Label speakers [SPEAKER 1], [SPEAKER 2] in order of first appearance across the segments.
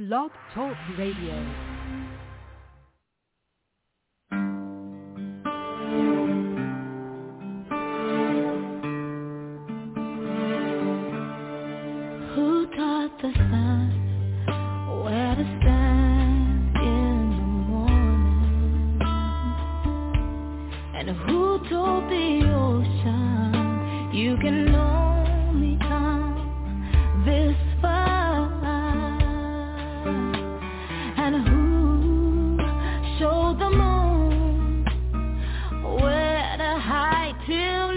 [SPEAKER 1] Blog Talk Radio.
[SPEAKER 2] Who taught the sun where to stand in the morning? And who told the ocean you can only come this far? And who showed the moon where to hide till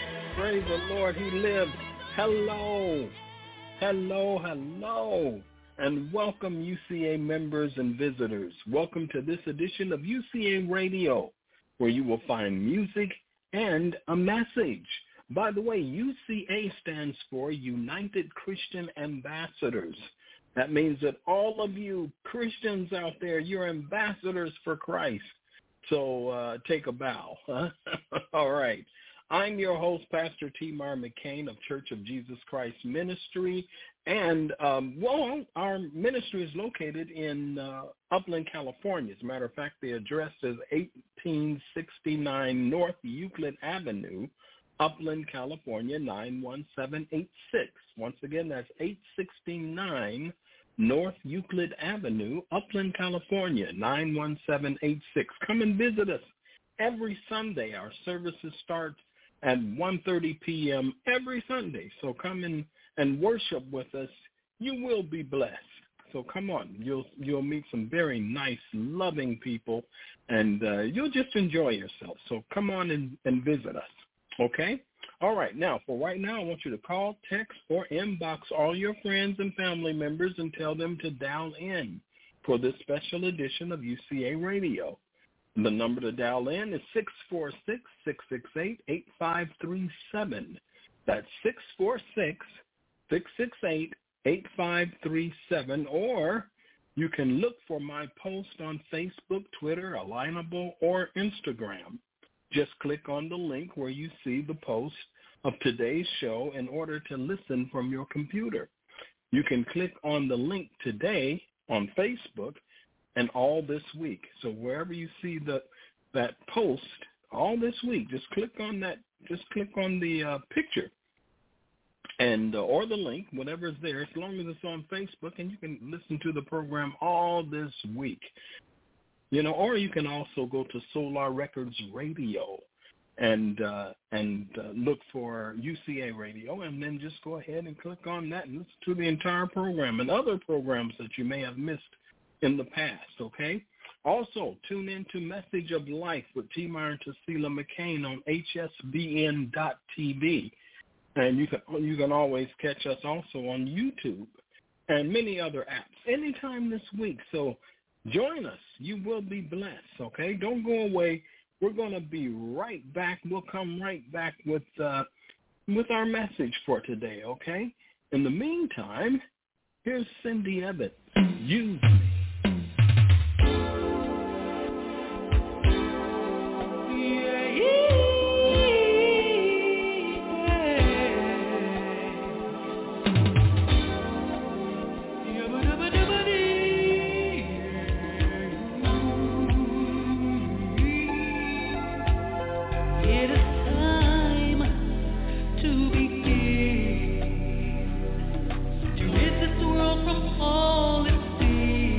[SPEAKER 3] Lord, he lives. Hello. and welcome UCA members and visitors. Welcome to this edition of UCA Radio, where you will find music and a message. By the way, UCA stands for United Christian Ambassadors. That means that all of you Christians out there, you're ambassadors for Christ. So take a bow. Huh? All right. I'm your host, Pastor T-Mar McCain of Church of Jesus Christ Ministry. And, our ministry is located in Upland, California. As a matter of fact, the address is 1869 North Euclid Avenue, Upland, California, 91786. Once again, that's 869 North Euclid Avenue, Upland, California, 91786. Come and visit us every Sunday. Our services start at 1:30 p.m. every Sunday. So come in and worship with us. You will be blessed. So come on. You'll meet some very nice, loving people, and you'll just enjoy yourself. So come on and visit us. Okay? All right. Now, for right now, I want you to call, text, or inbox all your friends and family members and tell them to dial in for this special edition of UCA Radio. The number to dial in is 646-668-8537. That's 646-668-8537. Or you can look for my post on Facebook, Twitter, Alignable, or Instagram. Just click on the link where you see the post of today's show in order to listen from your computer. You can click on the link today on Facebook and all this week. So wherever you see that post all this week, just click on that. Just click on the picture and or the link, whatever's there, as long as it's on Facebook, and you can listen to the program all this week. You know, or you can also go to Solar Records Radio and look for UCA Radio, and then just go ahead and click on that and listen to the entire program and other programs that you may have missed in the past, okay? Also, tune in to Message of Life with T-Mar and Cecilia McCain on hsbn.tv. And you can always catch us also on YouTube and many other apps anytime this week. So join us. You will be blessed, okay? Don't go away. We're going to be right back. We'll come right back with our message for today, okay? In the meantime, here's Cindy Evans. Use me.
[SPEAKER 2] From all its fears.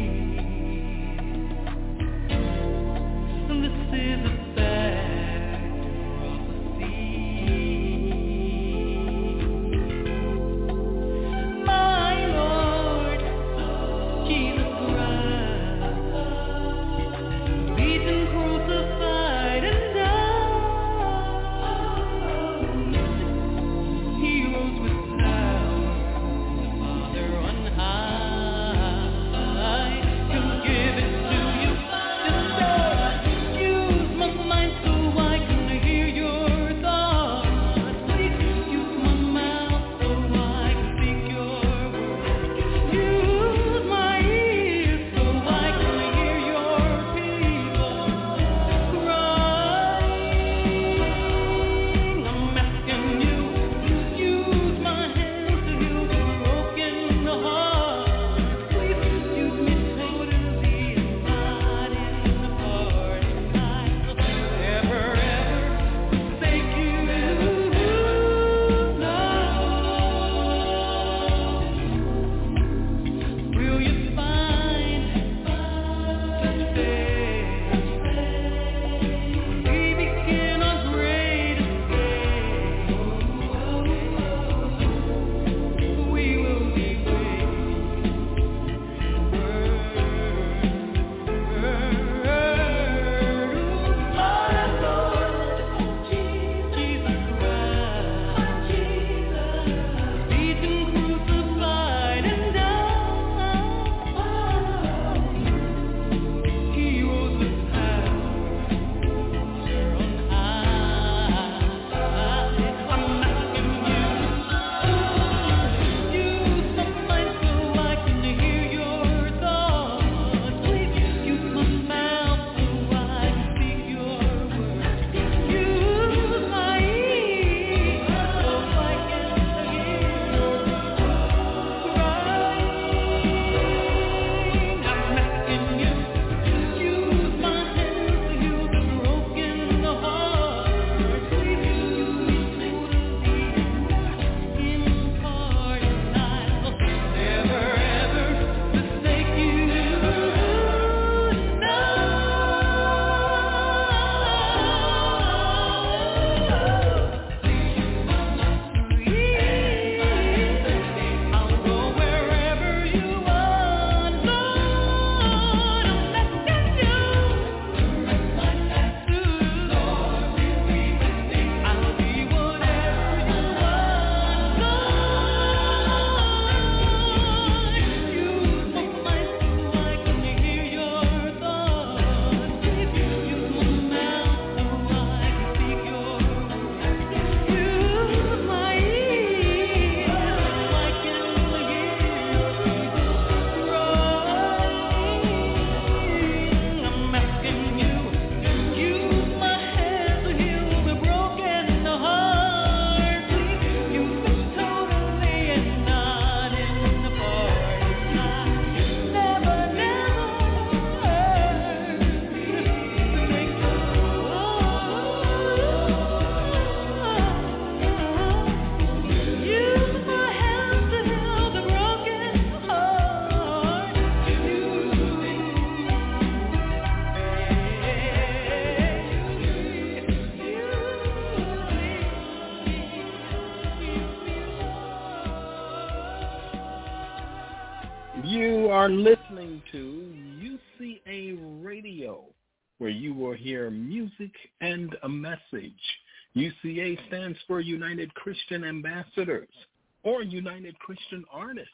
[SPEAKER 3] are listening to UCA Radio, where you will hear music and a message. UCA stands for United Christian Ambassadors or United Christian Artists.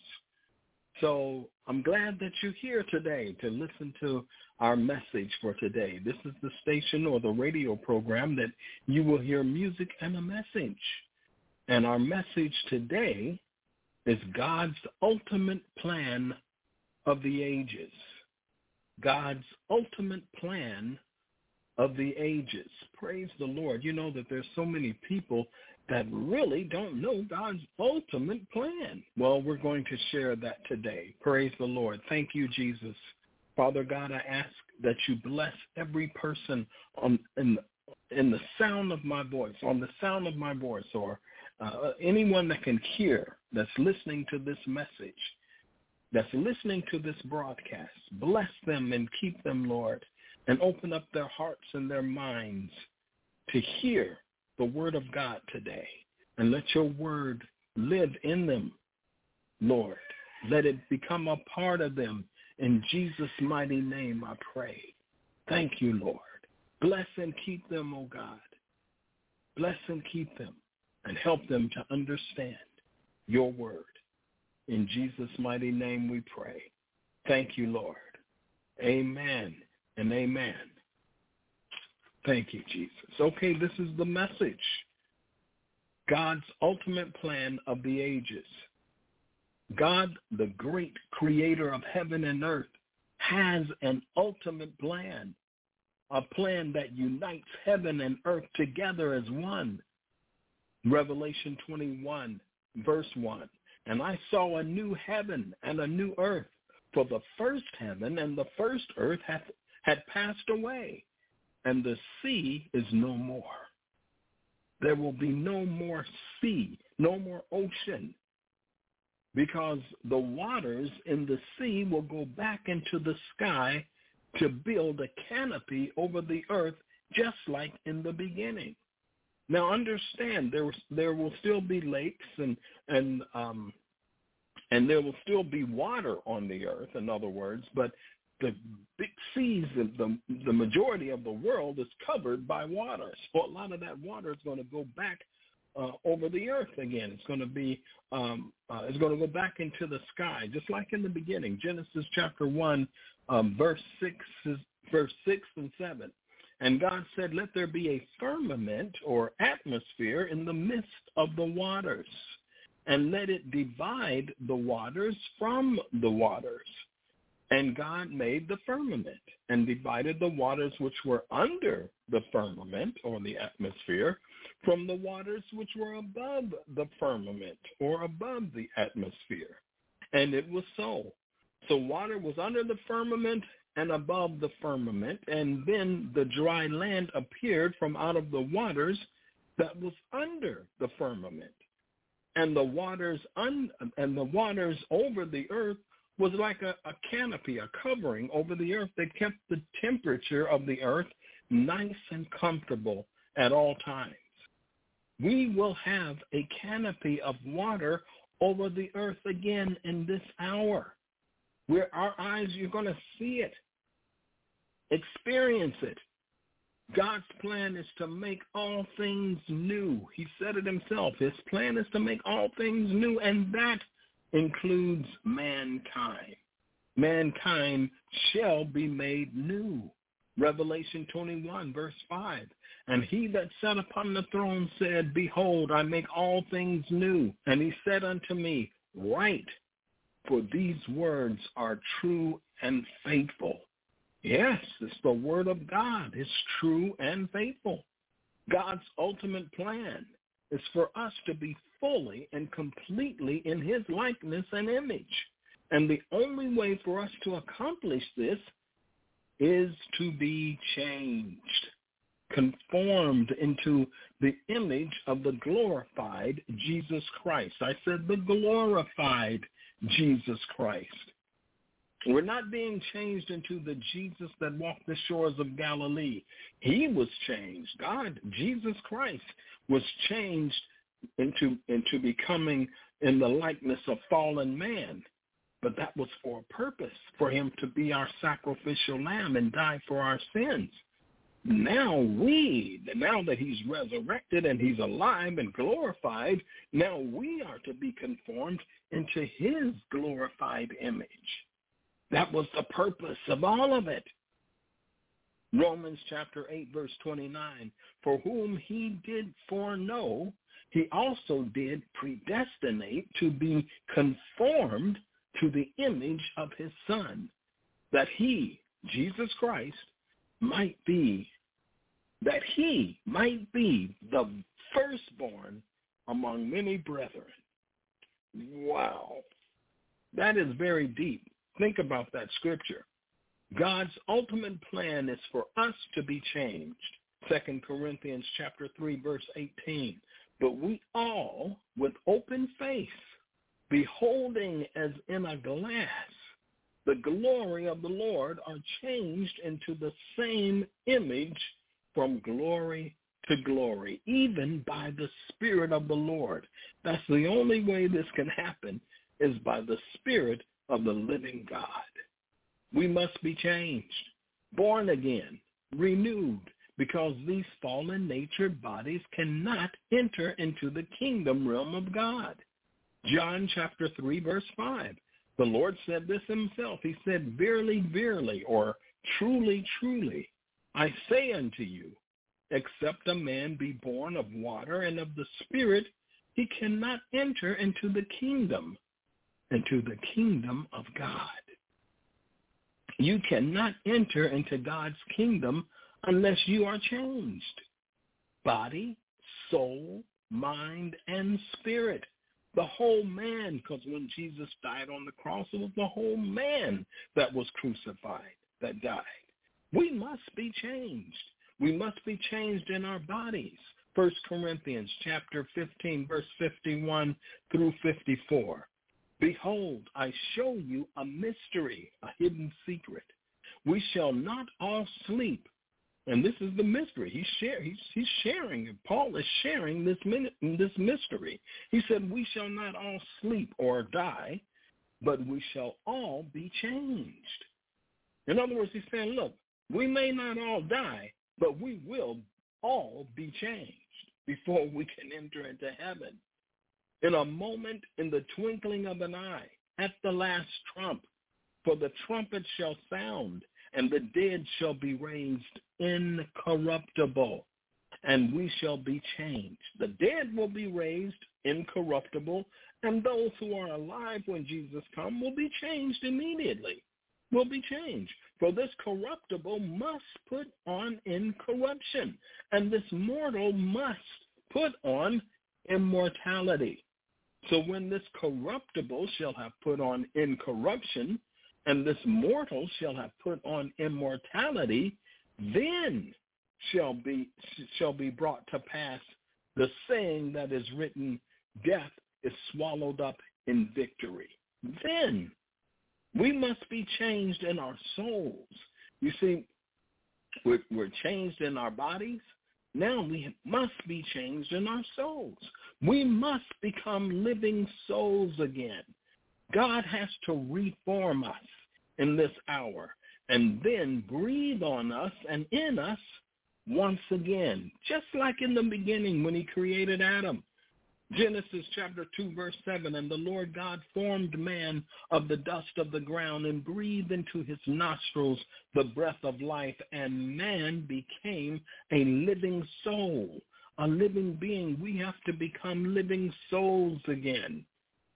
[SPEAKER 3] So I'm glad that you're here today to listen to our message for today. This is the station or the radio program that you will hear music and a message. And our message today is God's ultimate plan of the ages. God's ultimate plan of the ages. Praise the Lord. You know that there's so many people that really don't know God's ultimate plan. Well, we're going to share that today. Praise the Lord. Thank you, Jesus. Father God, I ask that you bless every person in the sound of my voice, on the sound of my voice, or anyone that can hear, that's listening to this message, that's listening to this broadcast. Bless them and keep them, Lord, and open up their hearts and their minds to hear the word of God today. And let your word live in them, Lord. Let it become a part of them. In Jesus' mighty name I pray. Thank you, Lord. Bless and keep them, oh God. Bless and keep them and help them to understand your word. In Jesus' mighty name we pray. Thank you, Lord. Amen and amen. Thank you, Jesus. Okay, this is the message. God's ultimate plan of the ages. God, the great creator of heaven and earth, has an ultimate plan, a plan that unites heaven and earth together as one. Revelation 21, verse 1. And I saw a new heaven and a new earth, for the first heaven and the first earth had passed away, and the sea is no more. There will be no more sea, no more ocean, because the waters in the sea will go back into the sky to build a canopy over the earth, just like in the beginning. Now understand, there will still be lakes and there will still be water on the earth, in other words, but the big seas, the majority of the world is covered by water. So a lot of that water is going to go back over the earth again. It's going to be, it's going to go back into the sky, just like in the beginning. Genesis chapter 1, verse 6 and 7. And God said, let there be a firmament or atmosphere in the midst of the waters, and let it divide the waters from the waters. And God made the firmament and divided the waters which were under the firmament or the atmosphere from the waters which were above the firmament or above the atmosphere. And it was so. So water was under the firmament and above the firmament, and then the dry land appeared from out of the waters that was under the firmament. And the waters over the earth was like a canopy, a covering over the earth that kept the temperature of the earth nice and comfortable at all times. We will have a canopy of water over the earth again in this hour, where our eyes, you're going to see it, experience it. God's plan is to make all things new. He said it himself. His plan is to make all things new, and that includes mankind. Mankind shall be made new. Revelation 21, verse 5. And he that sat upon the throne said, behold, I make all things new. And he said unto me, write, for these words are true and faithful. Yes, it's the word of God. It's true and faithful. God's ultimate plan is for us to be fully and completely in his likeness and image. And the only way for us to accomplish this is to be changed, conformed into the image of the glorified Jesus Christ. I said the glorified Jesus Christ. We're not being changed into the Jesus that walked the shores of Galilee. He was changed. God, Jesus Christ, was changed into becoming in the likeness of fallen man. but that was for a purpose, for him to be our sacrificial lamb and die for our sins. Now that he's resurrected and he's alive and glorified, now we are to be conformed into his glorified image. That was the purpose of all of it. Romans chapter 8, verse 29, for whom he did foreknow, he also did predestinate to be conformed to the image of his Son, that he, Jesus Christ, might be the firstborn among many brethren. Wow. That is very deep. Think about that scripture. God's ultimate plan is for us to be changed. 2 Corinthians chapter 3, verse 18. But we all, with open face, beholding as in a glass the glory of the Lord, are changed into the same image from glory to glory, even by the Spirit of the Lord. That's the only way this can happen, is by the Spirit of the living God. We must be changed, born again, renewed, because these fallen natured bodies cannot enter into the kingdom realm of God. John chapter 3, verse 5. The Lord said this himself. He said, verily, verily, or truly, truly, I say unto you, except a man be born of water and of the Spirit, he cannot enter into the kingdom of God. You cannot enter into God's kingdom unless you are changed. Body, soul, mind, and spirit. The whole man, because when Jesus died on the cross, it was the whole man that was crucified, that died. We must be changed. We must be changed in our bodies. 1 Corinthians chapter 15, verse 51 through 54. Behold, I show you a mystery, a hidden secret. We shall not all sleep. And this is the mystery. He's sharing. Paul is sharing this mystery. He said, we shall not all sleep or die, but we shall all be changed. In other words, he's saying, look, we may not all die, but we will all be changed before we can enter into heaven. In a moment, in the twinkling of an eye, at the last trump, for the trumpet shall sound, and the dead shall be raised incorruptible, and we shall be changed. The dead will be raised incorruptible, and those who are alive when Jesus comes will be changed immediately, will be changed. For this corruptible must put on incorruption, and this mortal must put on immortality. So when this corruptible shall have put on incorruption, and this mortal shall have put on immortality, then shall be brought to pass the saying that is written, death is swallowed up in victory. Then we must be changed in our souls. You see, we're changed in our bodies. Now we must be changed in our souls. We must become living souls again. God has to reform us in this hour and then breathe on us and in us once again, just like in the beginning when he created Adam. Genesis chapter 2, verse 7, and the Lord God formed man of the dust of the ground and breathed into his nostrils the breath of life, and man became a living soul, a living being. We have to become living souls again.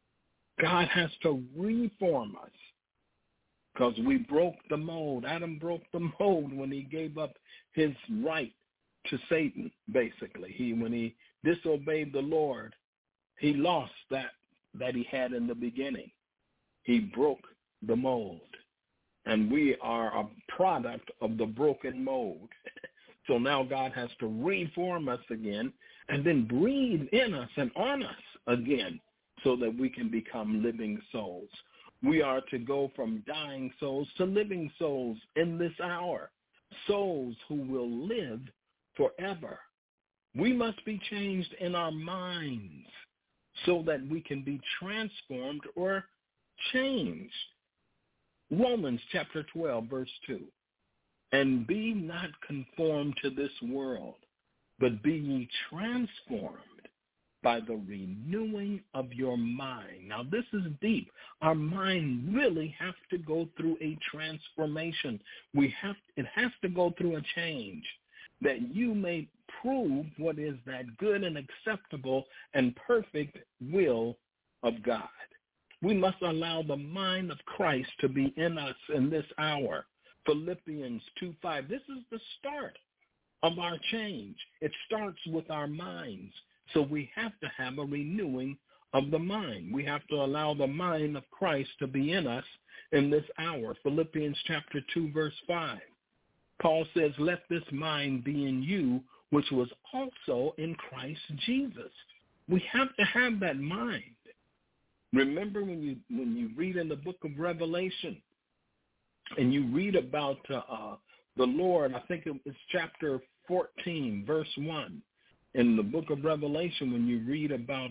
[SPEAKER 3] God has to reform us because we broke the mold. Adam broke the mold when he gave up his right to Satan, basically. When he disobeyed the Lord, he lost that he had in the beginning. He broke the mold. And we are a product of the broken mold. So now God has to reform us again and then breathe in us and on us again so that we can become living souls. We are to go from dying souls to living souls in this hour, souls who will live forever. We must be changed in our minds so that we can be transformed or changed. Romans chapter 12, verse 2. And be not conformed to this world, but be ye transformed by the renewing of your mind. Now, this is deep. Our mind really has to go through a transformation. It has to go through a change, that you may prove what is that good and acceptable and perfect will of God. We must allow the mind of Christ to be in us in this hour. Philippians 2:5. This is the start of our change. It starts with our minds. So we have to have a renewing of the mind. We have to allow the mind of Christ to be in us in this hour. Philippians chapter 2, verse 5. Paul says, let this mind be in you, which was also in Christ Jesus. We have to have that mind. Remember when you read in the book of Revelation and you read about the Lord, I think it's chapter 14, verse 1. In the book of Revelation, when you read about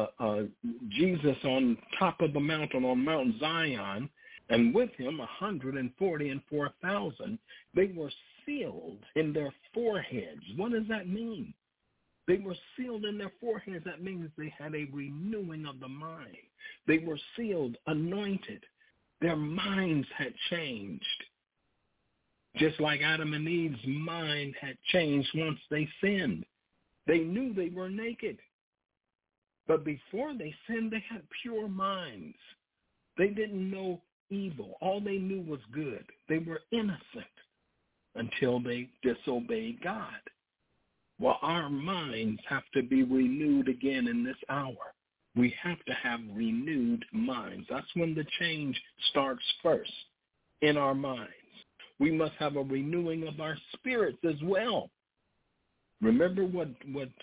[SPEAKER 3] Jesus on top of the mountain, on Mount Zion, and with him 144,000, they were sealed in their foreheads. What does that mean? They were sealed in their foreheads. That means they had a renewing of the mind. They were sealed, anointed. Their minds had changed. Just like Adam and Eve's mind had changed once they sinned. They knew they were naked. But before they sinned, they had pure minds. They didn't know evil. All they knew was good. They were innocent until they disobeyed God. Well, our minds have to be renewed again in this hour. We have to have renewed minds. That's when the change starts first, in our minds. We must have a renewing of our spirits as well. Remember what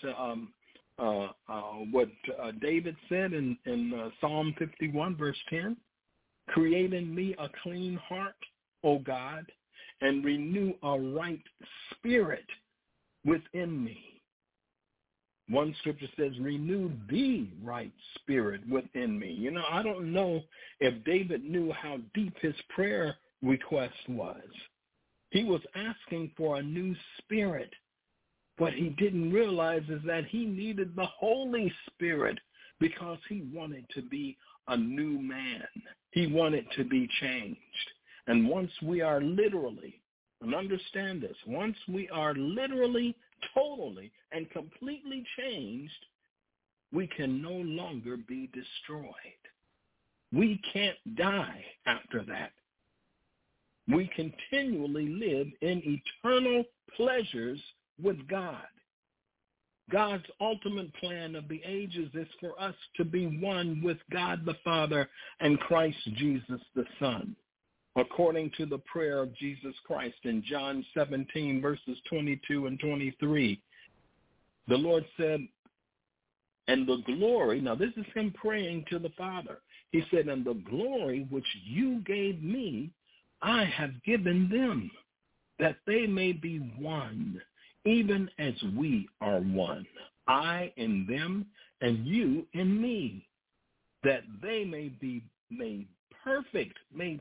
[SPEAKER 3] David said in Psalm 51, verse 10? Create in me a clean heart, O God, and renew a right spirit within me. One scripture says, renew the right spirit within me. You know, I don't know if David knew how deep his prayer request was. He was asking for a new spirit. What he didn't realize is that he needed the Holy Spirit because he wanted to be a new man. He wanted to be changed. And once we are literally, and understand this, once we are literally, totally, and completely changed, we can no longer be destroyed. We can't die after that. We continually live in eternal pleasures with God. God's ultimate plan of the ages is for us to be one with God the Father and Christ Jesus the Son. According to the prayer of Jesus Christ in John 17, verses 22 and 23, the Lord said, and the glory, now this is him praying to the Father. He said, and the glory which you gave me, I have given them, that they may be one, even as we are one, I in them and you in me, that they may be made perfect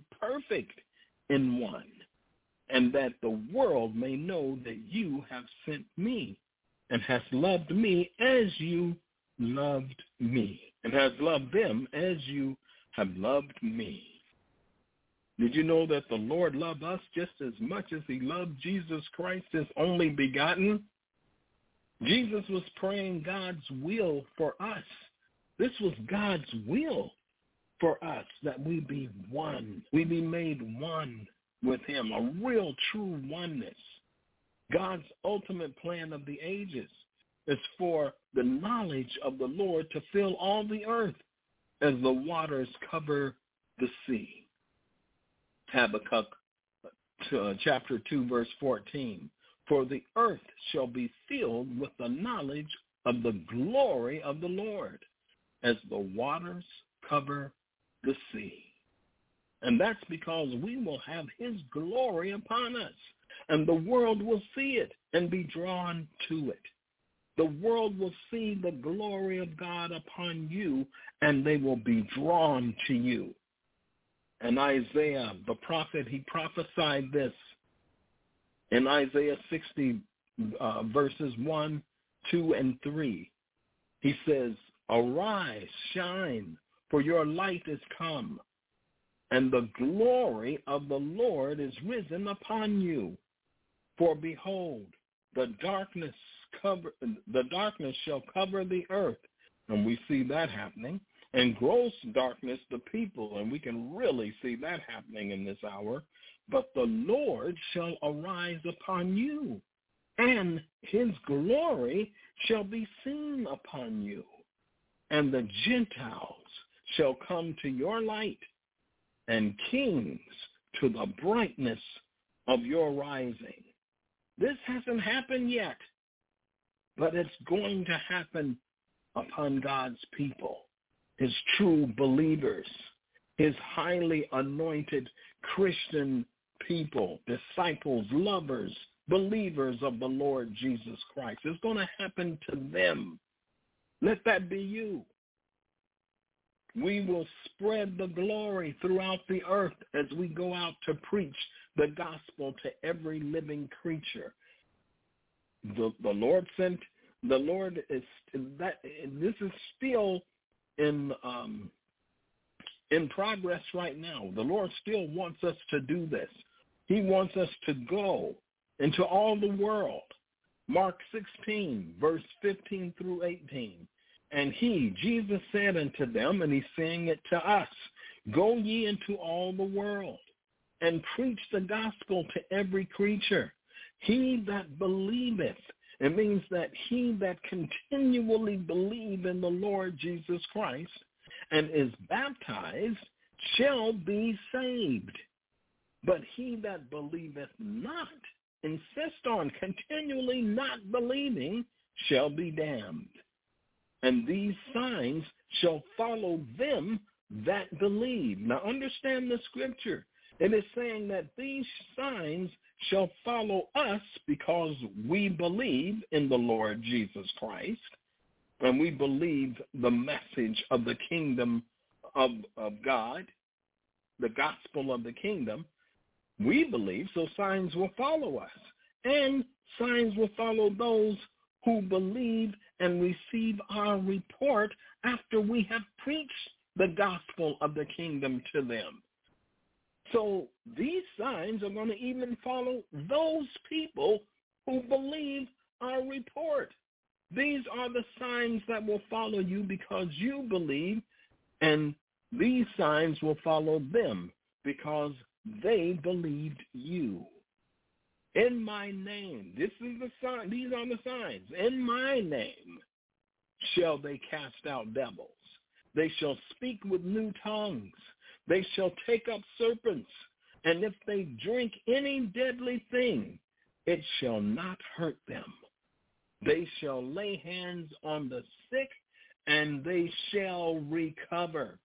[SPEAKER 3] in one, and that the world may know that you have sent me and has loved me as you loved me, and has loved them as you have loved me. Did you know that the Lord loved us just as much as he loved Jesus Christ, his only begotten? Jesus was praying God's will for us. This was God's will for us, that we be one. We be made one with him, a real true oneness. God's ultimate plan of the ages is for the knowledge of the Lord to fill all the earth as the waters cover the sea. Habakkuk chapter 2, verse 14. For the earth shall be filled with the knowledge of the glory of the Lord, as the waters cover the sea. And that's because we will have his glory upon us, and the world will see it and be drawn to it. The world will see the glory of God upon you, and they will be drawn to you. And Isaiah, the prophet, he prophesied this in Isaiah 60, verses 1, 2, and 3. He says, "Arise, shine, for your light is come, and the glory of the Lord is risen upon you. For behold, the darkness shall cover the earth," and we see that happening, "and gross darkness the people," and we can really see that happening in this hour. "But the Lord shall arise upon you, and his glory shall be seen upon you. And the Gentiles shall come to your light, and kings to the brightness of your rising." This hasn't happened yet, but it's going to happen upon God's people, his true believers, his highly anointed Christian people, disciples, lovers, believers of the Lord Jesus Christ. It's going to happen to them. Let that be you. We will spread the glory throughout the earth as we go out to preach the gospel to every living creature. The Lord is that. This is still in progress right now. The Lord still wants us to do this. He wants us to go into all the world. Mark 16, verse 15 through 18. "And he, Jesus, said unto them," and he's saying it to us, "Go ye into all the world, and preach the gospel to every creature. He that believeth," it means that he that continually believe in the Lord Jesus Christ and is baptized shall be saved. But he that believeth not, insist on continually not believing, shall be damned. And these signs shall follow them that believe." Now understand the scripture. It is saying that these signs shall follow us because we believe in the Lord Jesus Christ, and we believe the message of the kingdom of God, the gospel of the kingdom. We believe, so signs will follow us. And signs will follow those who believe and receive our report after we have preached the gospel of the kingdom to them. So these signs are going to even follow those people who believe our report. These are the signs that will follow you because you believe, and these signs will follow them because they believed you. "In my name," this is the sign, these are the signs. "In my name shall they cast out devils. They shall speak with new tongues. They shall take up serpents. And if they drink any deadly thing, it shall not hurt them. They shall lay hands on the sick, and they shall recover."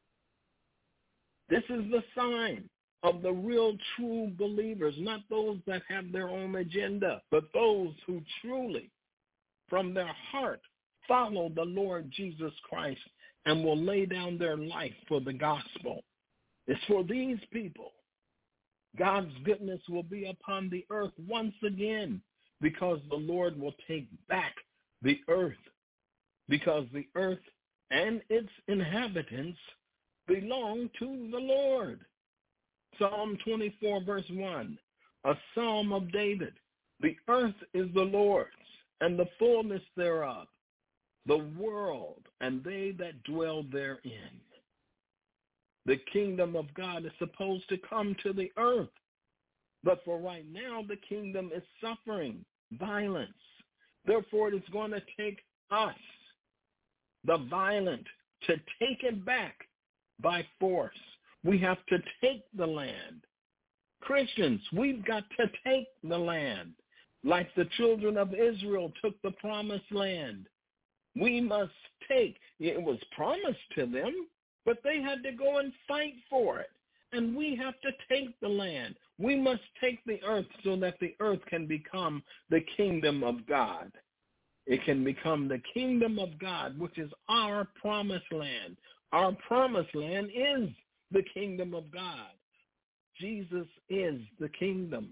[SPEAKER 3] This is the sign of the real true believers, not those that have their own agenda, but those who truly, from their heart, follow the Lord Jesus Christ and will lay down their life for the gospel. It's for these people. God's goodness will be upon the earth once again because the Lord will take back the earth, because the earth and its inhabitants belong to the Lord. Psalm 24, verse 1, a psalm of David. "The earth is the Lord's, and the fullness thereof, the world, and they that dwell therein." The kingdom of God is supposed to come to the earth. But for right now, the kingdom is suffering violence. Therefore, it is going to take us, the violent, to take it back by force. We have to take the land. Christians, we've got to take the land. Like the children of Israel took the promised land. We must take. It was promised to them, but they had to go and fight for it. And we have to take the land. We must take the earth so that the earth can become the kingdom of God. It can become the kingdom of God, which is our promised land. Our promised land is the kingdom of God. Jesus is the kingdom.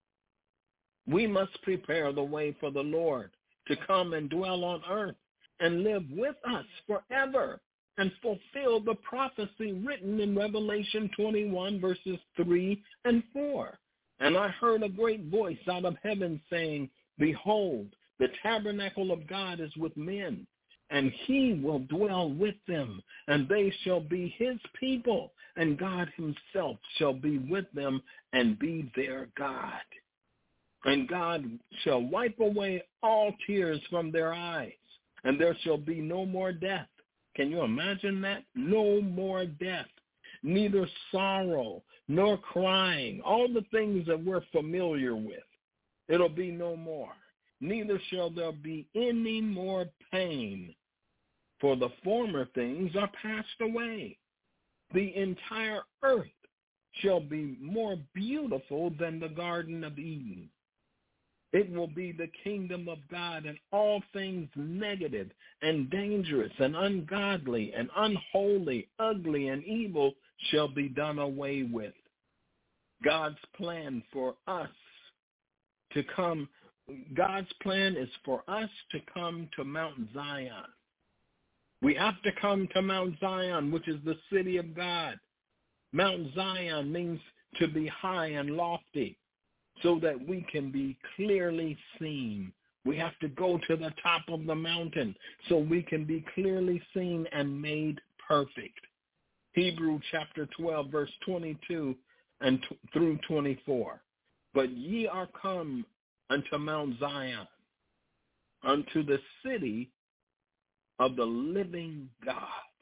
[SPEAKER 3] We must prepare the way for the Lord to come and dwell on earth and live with us forever and fulfill the prophecy written in Revelation 21, verses 3 and 4. And I heard a great voice out of heaven saying, Behold, the tabernacle of God is with men, and he will dwell with them, and they shall be his people, and God himself shall be with them and be their God. And God shall wipe away all tears from their eyes, and there shall be no more death. Can you imagine that? No more death, neither sorrow nor crying, all the things that we're familiar with. It'll be no more. Neither shall there be any more pain, for the former things are passed away. The entire earth shall be more beautiful than the Garden of Eden. It will be the kingdom of God, and all things negative and dangerous and ungodly and unholy, ugly and evil shall be done away with. God's plan for us to come, God's plan is for us to come to Mount Zion. We have to come to Mount Zion, which is the city of God. Mount Zion means to be high and lofty, so that we can be clearly seen. We have to go to the top of the mountain so we can be clearly seen and made perfect. Hebrews chapter 12, verse 22 and through 24. But ye are come unto Mount Zion, unto the city of the living God,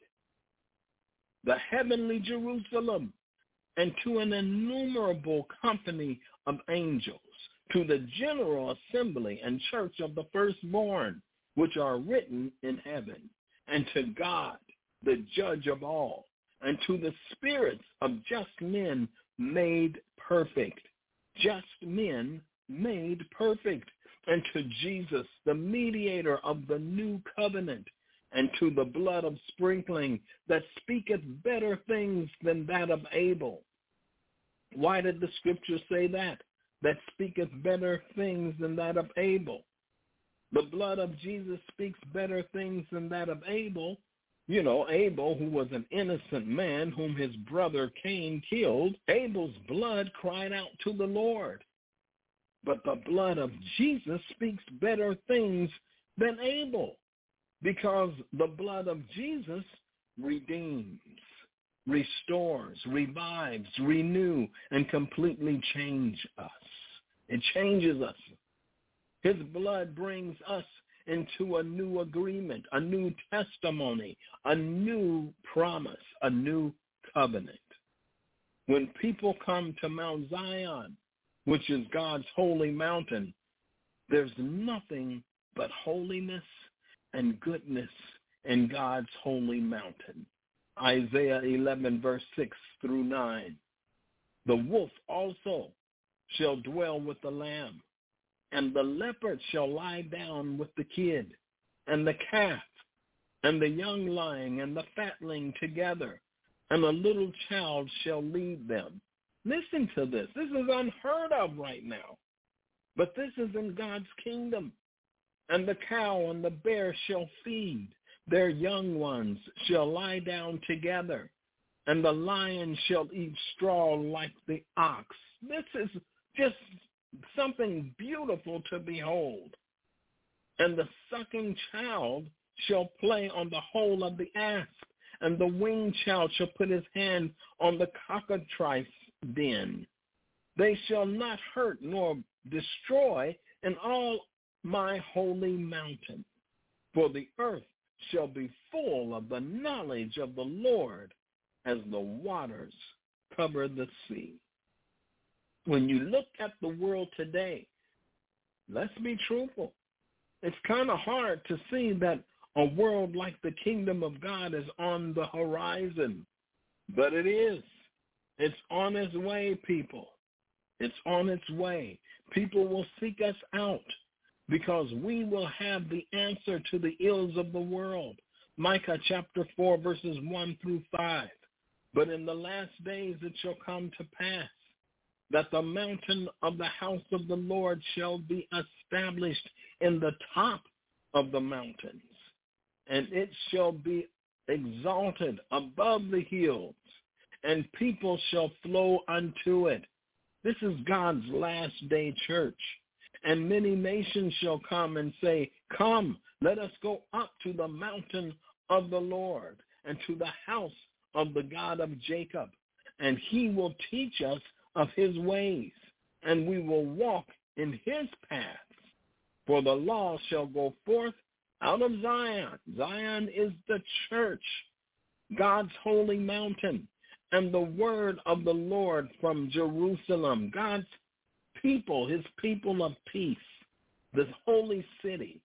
[SPEAKER 3] the heavenly Jerusalem, and to an innumerable company of angels, to the general assembly and church of the firstborn, which are written in heaven, and to God, the judge of all, and to the spirits of just men made perfect, just men made perfect, and to Jesus, the mediator of the new covenant, and to the blood of sprinkling that speaketh better things than that of Abel. Why did the scripture say that? That speaketh better things than that of Abel. The blood of Jesus speaks better things than that of Abel. You know, Abel, who was an innocent man whom his brother Cain killed, Abel's blood cried out to the Lord. But the blood of Jesus speaks better things than Abel, because the blood of Jesus redeems, restores, revives, renew, and completely change us. It changes us. His blood brings us into a new agreement, a new testimony, a new promise, a new covenant. When people come to Mount Zion, which is God's holy mountain, there's nothing but holiness and goodness in God's holy mountain. Isaiah 11, verse 6 through 9. The wolf also shall dwell with the lamb, and the leopard shall lie down with the kid, and the calf, and the young lion, and the fatling together, and a little child shall lead them. Listen to this. This is unheard of right now. But this is in God's kingdom. And the cow and the bear shall feed. Their young ones shall lie down together, and the lion shall eat straw like the ox. This is just something beautiful to behold. And the sucking child shall play on the hole of the asp, and the winged child shall put his hand on the cockatrice den. They shall not hurt nor destroy in all my holy mountain, for the earth shall be full of the knowledge of the Lord as the waters cover the sea. When you look at the world today, let's be truthful. It's kind of hard to see that a world like the kingdom of God is on the horizon, but it is. It's on its way, people. It's on its way. People will seek us out because we will have the answer to the ills of the world. Micah chapter 4, verses 1 through 5. But in the last days it shall come to pass that the mountain of the house of the Lord shall be established in the top of the mountains, and it shall be exalted above the hills, and people shall flow unto it. This is God's last day church. And many nations shall come and say, come, let us go up to the mountain of the Lord and to the house of the God of Jacob, and he will teach us of his ways, and we will walk in his paths. For the law shall go forth out of Zion. Zion is the church, God's holy mountain, and the word of the Lord from Jerusalem, God's people, his people of peace, this holy city.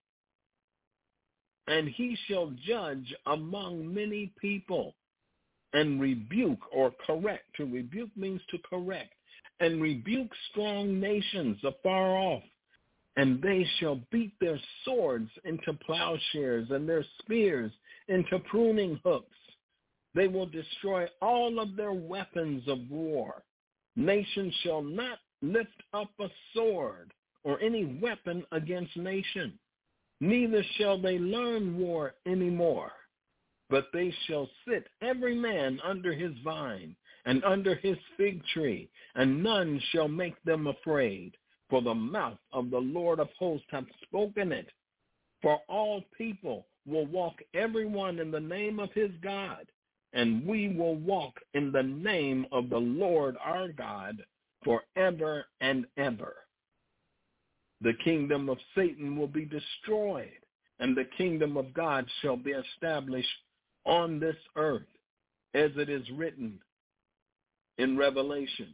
[SPEAKER 3] And he shall judge among many people and rebuke or correct. To rebuke means to correct. And rebuke strong nations afar off. And they shall beat their swords into plowshares and their spears into pruning hooks. They will destroy all of their weapons of war. Nation shall not lift up a sword or any weapon against nation. Neither shall they learn war anymore, but they shall sit every man under his vine and under his fig tree, and none shall make them afraid. For the mouth of the Lord of hosts hath spoken it. For all people will walk every one in the name of his God, and we will walk in the name of the Lord our God forever and ever. The kingdom of Satan will be destroyed, and the kingdom of God shall be established on this earth, as it is written in Revelation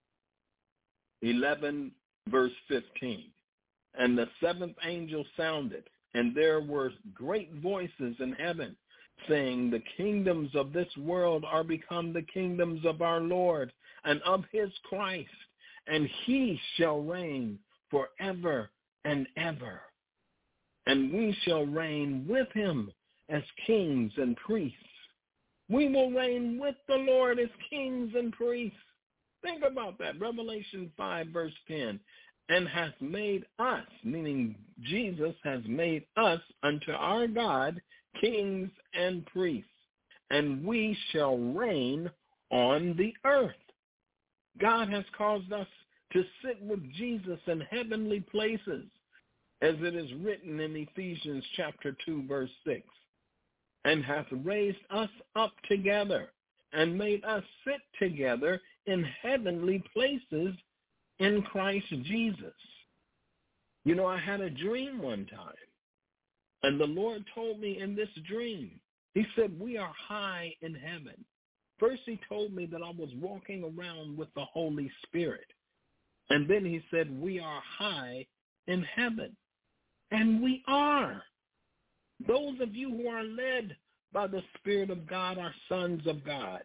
[SPEAKER 3] 11, verse 15. And the seventh angel sounded, and there were great voices in heaven, saying, the kingdoms of this world are become the kingdoms of our Lord and of his Christ, and he shall reign forever and ever. And we shall reign with him as kings and priests. We will reign with the Lord as kings and priests. Think about that. Revelation 5, verse 10. And hath made us, meaning Jesus has made us unto our God kings and priests, and we shall reign on the earth. God has caused us to sit with Jesus in heavenly places, as it is written in Ephesians chapter 2, verse 6, and hath raised us up together and made us sit together in heavenly places in Christ Jesus. You know, I had a dream one time, and the Lord told me in this dream, he said, we are high in heaven. First, he told me that I was walking around with the Holy Spirit. And then he said, we are high in heaven. And we are. Those of you who are led by the Spirit of God are sons of God.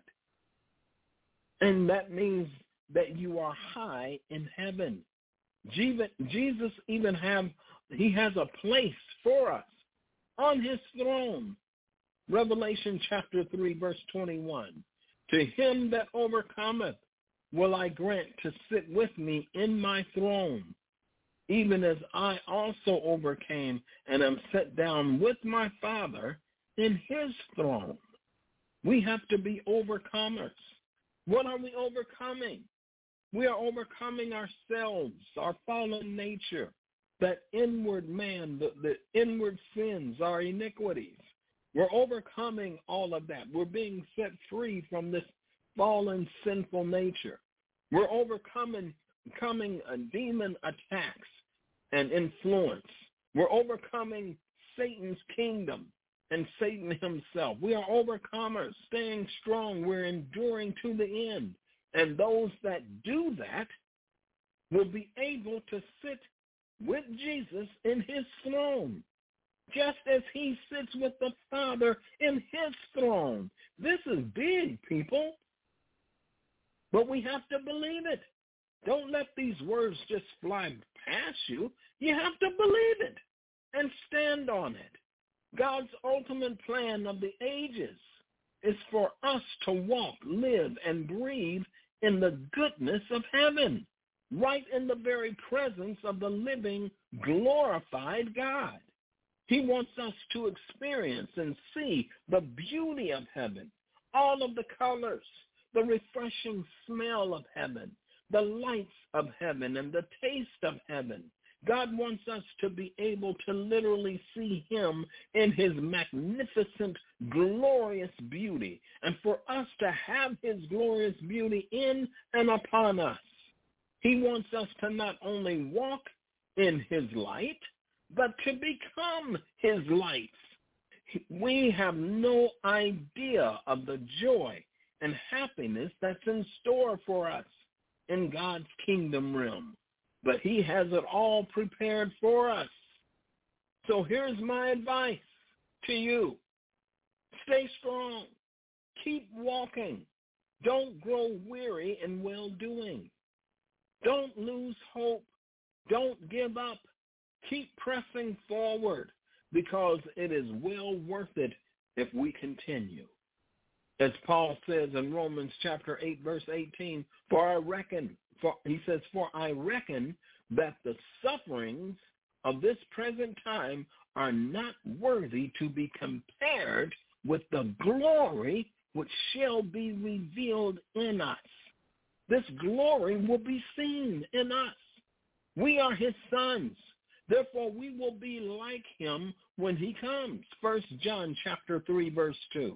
[SPEAKER 3] And that means that you are high in heaven. Jesus even has a place for us on his throne. Revelation chapter 3, verse 21. To him that overcometh will I grant to sit with me in my throne, even as I also overcame and am set down with my Father in his throne. We have to be overcomers. What are we overcoming? We are overcoming ourselves, our fallen nature, that inward man, the inward sins, our iniquities. We're overcoming all of that. We're being set free from this fallen, sinful nature. We're overcoming demon attacks and influence. We're overcoming Satan's kingdom and Satan himself. We are overcomers, staying strong. We're enduring to the end. And those that do that will be able to sit with Jesus in his throne, just as he sits with the Father in his throne. This is big, people. But we have to believe it. Don't let these words just fly past you. You have to believe it and stand on it. God's ultimate plan of the ages is for us to walk, live, and breathe in the goodness of heaven, right in the very presence of the living, glorified God. He wants us to experience and see the beauty of heaven, all of the colors, the refreshing smell of heaven, the lights of heaven, and the taste of heaven. God wants us to be able to literally see him in his magnificent, glorious beauty, and for us to have his glorious beauty in and upon us. He wants us to not only walk in his light, but to become his lights. We have no idea of the joy and happiness that's in store for us in God's kingdom realm. But he has it all prepared for us. So here's my advice to you. Stay strong. Keep walking. Don't grow weary in well-doing. Don't lose hope. Don't give up. Keep pressing forward, because it is well worth it if we continue. As Paul says in Romans chapter 8, verse 18, for I reckon that the sufferings of this present time are not worthy to be compared with the glory which shall be revealed in us. This glory will be seen in us. We are his sons. Therefore, we will be like him when he comes. 1 John chapter 3, verse 2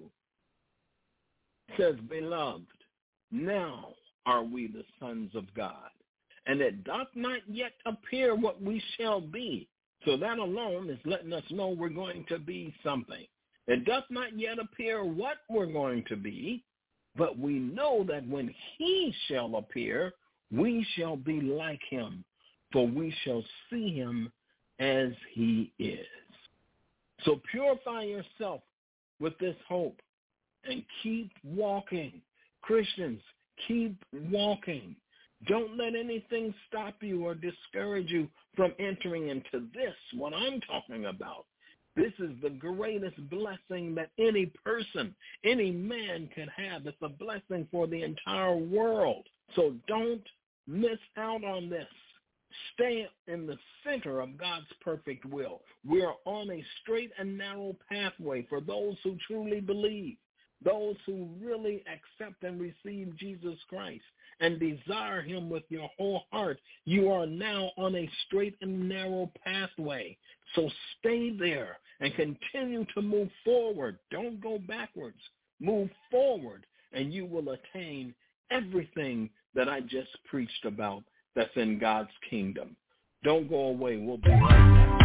[SPEAKER 3] says, Beloved, now are we the sons of God, and it doth not yet appear what we shall be. So that alone is letting us know we're going to be something. It doth not yet appear what we're going to be, but we know that when he shall appear, we shall be like him, for we shall see him as he is. So purify yourself with this hope and keep walking. Christians, keep walking. Don't let anything stop you or discourage you from entering into this, what I'm talking about. This is the greatest blessing that any person, any man can have. It's a blessing for the entire world. So don't miss out on this. Stay in the center of God's perfect will. We are on a straight and narrow pathway for those who truly believe, those who really accept and receive Jesus Christ and desire him with your whole heart. You are now on a straight and narrow pathway. So stay there and continue to move forward. Don't go backwards. Move forward, and you will attain everything that I just preached about that's in God's kingdom. Don't go away. We'll be right back.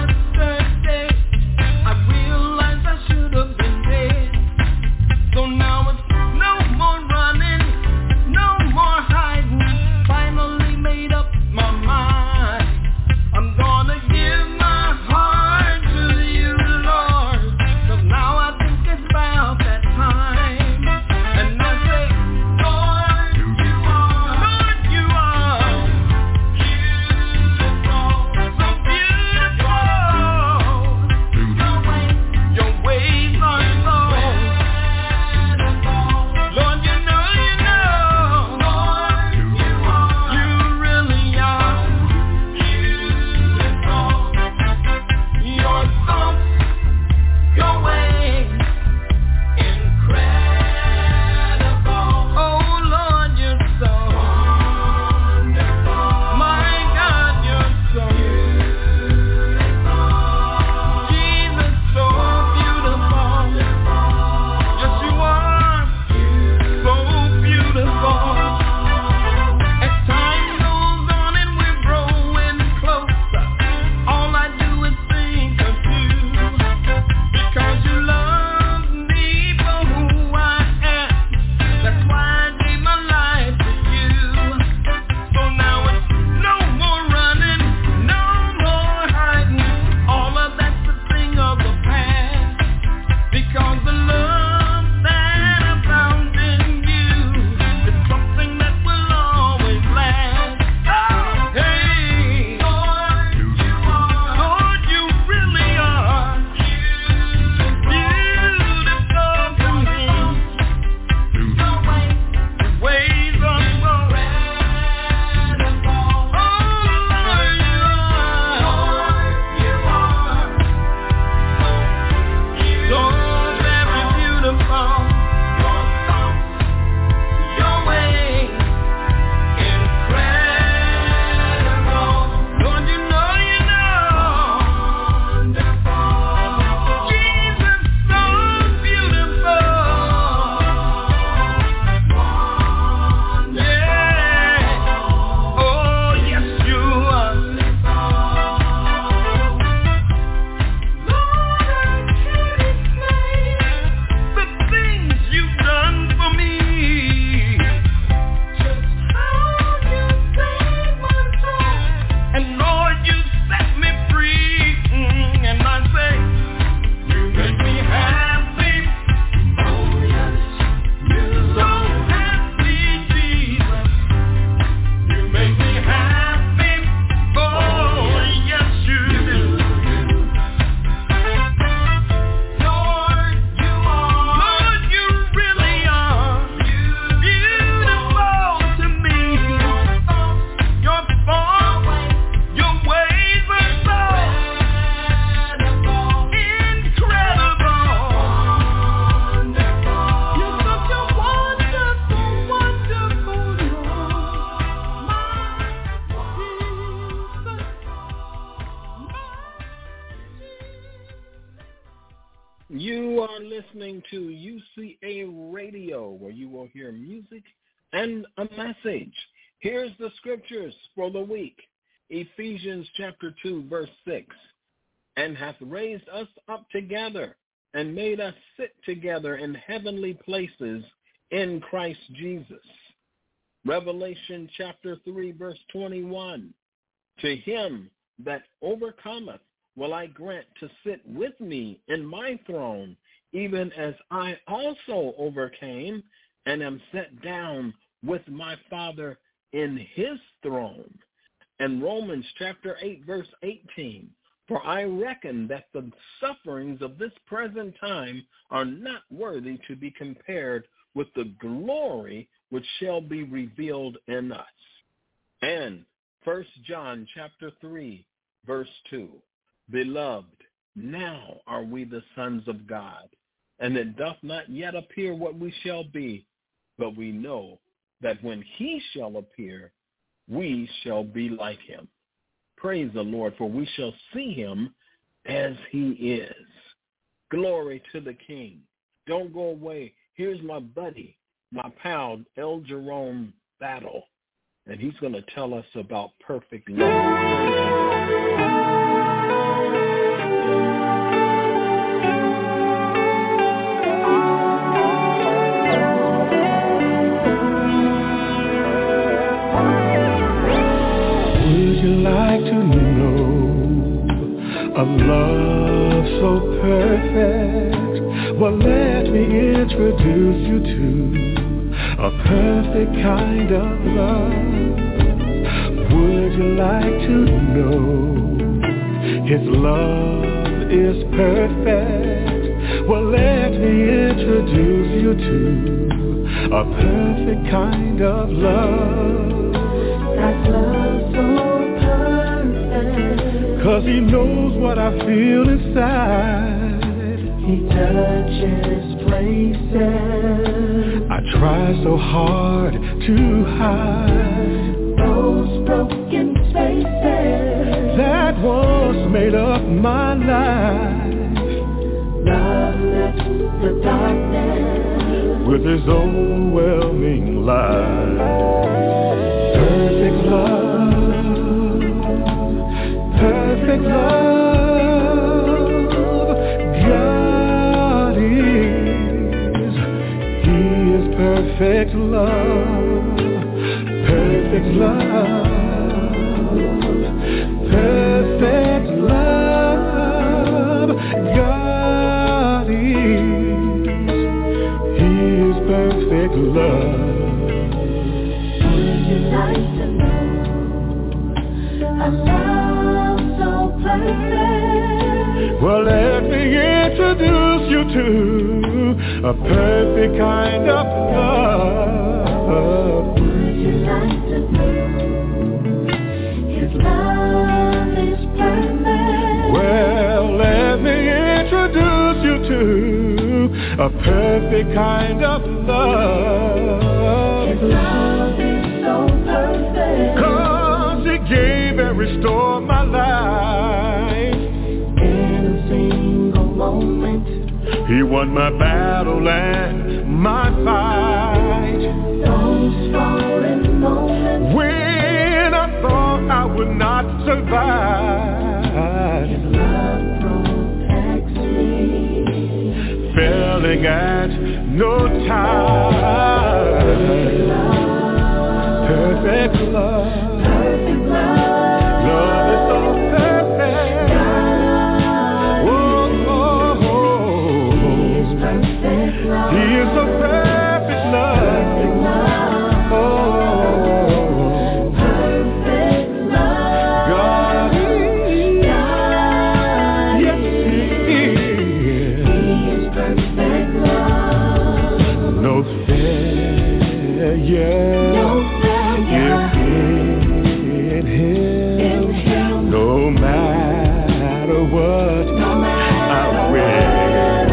[SPEAKER 4] So now
[SPEAKER 3] You are listening to UCA Radio, where you will hear music and a message. Here's the scriptures for the week. Ephesians chapter 2, verse 6. And hath raised us up together and made us sit together in heavenly places in Christ Jesus. Revelation chapter 3, verse 21. To him that overcometh will I grant to sit with me in my throne, even as I also overcame and am set down with my Father in his throne. And Romans chapter 8, verse 18. For I reckon that the sufferings of this present time are not worthy to be compared with the glory which shall be revealed in us. And 1 John chapter 3, verse 2. Beloved, now are we the sons of God, and it doth not yet appear what we shall be, but we know that when he shall appear, we shall be like him. Praise the Lord, for we shall see him as he is. Glory to the King. Don't go away. Here's my buddy, my pal, El Jerome Battle, and he's going to tell us about perfect love.
[SPEAKER 4] Like to know a love so perfect? Well, let me introduce you to a perfect kind of love. Would you like to know his love is perfect? Well, let me introduce you to a perfect kind of love.
[SPEAKER 2] That's love so
[SPEAKER 4] 'cause he knows what I feel inside.
[SPEAKER 2] He touches places
[SPEAKER 4] I try so hard to hide.
[SPEAKER 2] Those broken spaces
[SPEAKER 4] that once made up my life.
[SPEAKER 2] Love lifts the darkness
[SPEAKER 4] with his overwhelming light. Perfect love. Perfect love, God is. He is perfect love, perfect love, perfect love, God is. He is perfect love.
[SPEAKER 2] Would you like to know a love so perfect?
[SPEAKER 4] Well, let me introduce you to a perfect kind of love.
[SPEAKER 2] Would you like to know his love is perfect?
[SPEAKER 4] Well, let me introduce you to a perfect kind of love.
[SPEAKER 2] His love is so perfect
[SPEAKER 4] 'Cause he gave and restored my life.
[SPEAKER 2] In a single moment
[SPEAKER 4] He won my battle and my fight.
[SPEAKER 2] Those fallen moments
[SPEAKER 4] When I thought I would not survive,
[SPEAKER 2] his love protects me.
[SPEAKER 4] failing at no time. Perfect love.
[SPEAKER 2] Perfect love.
[SPEAKER 4] Love is so perfect. Oh, oh, oh.
[SPEAKER 2] He is perfect love.
[SPEAKER 4] He is so perfect love.
[SPEAKER 2] Perfect love.
[SPEAKER 4] Oh,
[SPEAKER 2] Perfect love.
[SPEAKER 4] God is.
[SPEAKER 2] God
[SPEAKER 4] Yes, He is.
[SPEAKER 2] He is perfect love.
[SPEAKER 4] No failure.
[SPEAKER 2] No failure.
[SPEAKER 4] In Him. No matter what,
[SPEAKER 2] No matter
[SPEAKER 4] I win.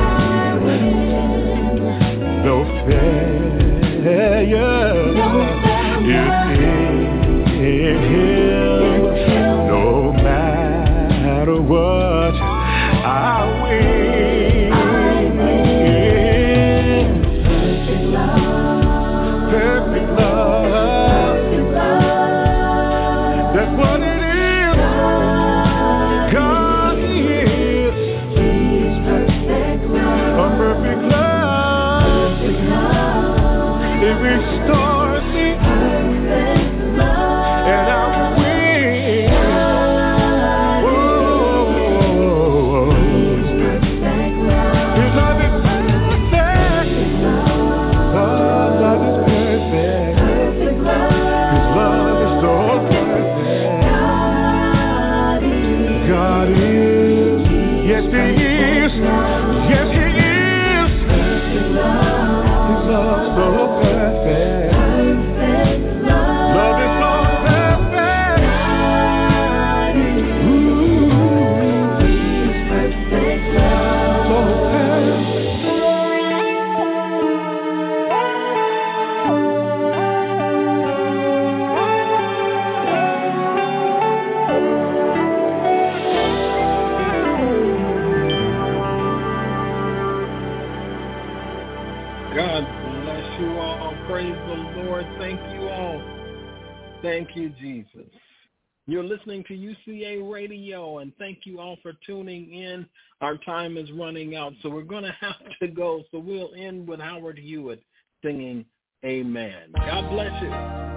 [SPEAKER 4] No failure.
[SPEAKER 2] No failure.
[SPEAKER 4] In Him. No matter what, I win. restores me, and I win. Oh, His love is perfect. Love is perfect. His love is so perfect. God is, yes He is, yes He is. His love so perfect. Love is so perfect. Ooh, so perfect.
[SPEAKER 3] God bless you all. Praise the Lord. Thank you all. Thank you, Jesus. You're listening to UCA Radio, and thank you all for tuning in. Our time is running out, so we're going to have to go. So we'll end with Howard Hewitt singing Amen. God bless you.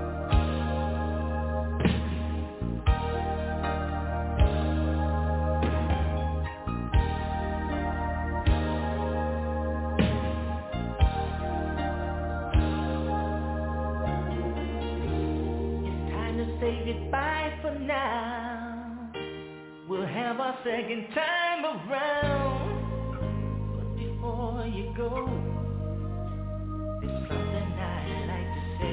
[SPEAKER 2] Time to say goodbye for now. We'll have our second time around. But before you go, there's something I'd like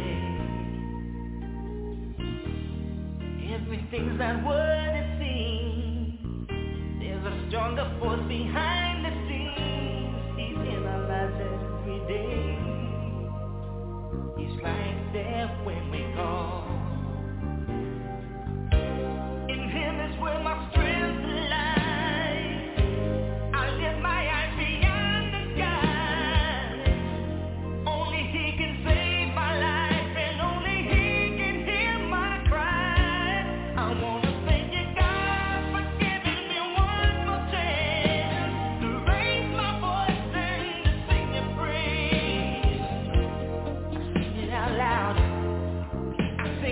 [SPEAKER 2] to say. Everything's not what it seems. There's a stronger force behind the scenes. He's in our lives every day. He's right there when we call. In Him is where my strength lies. I lift my eyes beyond the sky. Only He can save my life, and only He can hear my cry. I wanna thank you, God, for giving me one more chance to raise my voice and to sing Your praise. I sing it out loud. I sing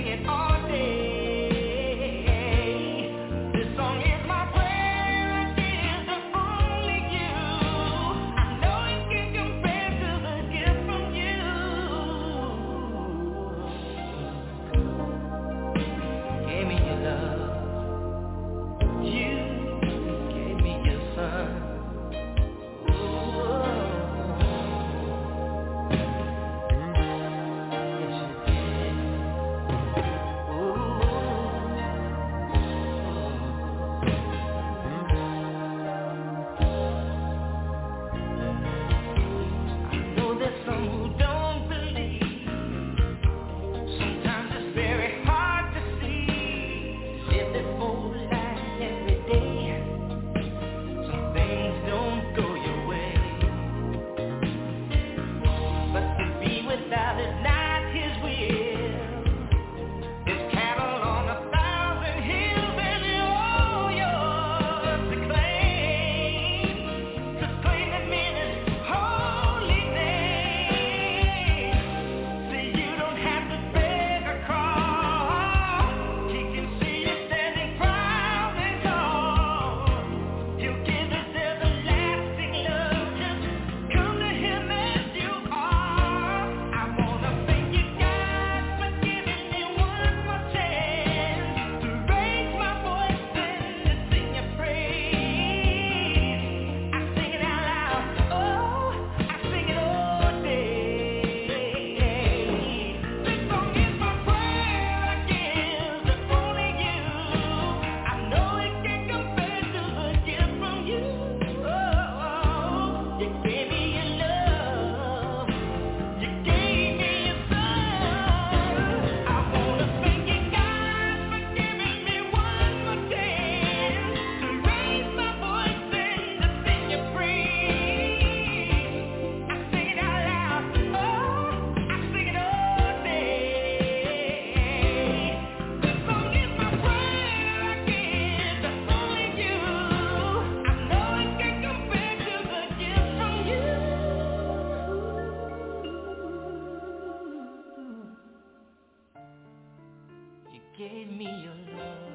[SPEAKER 2] me your love.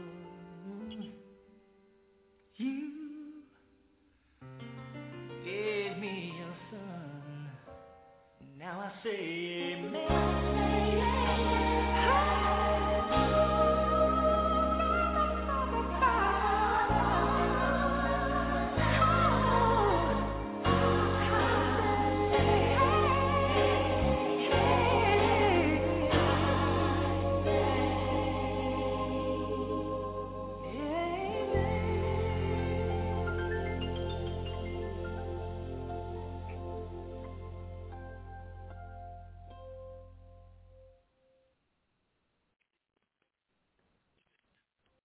[SPEAKER 2] You gave me your son. Now I say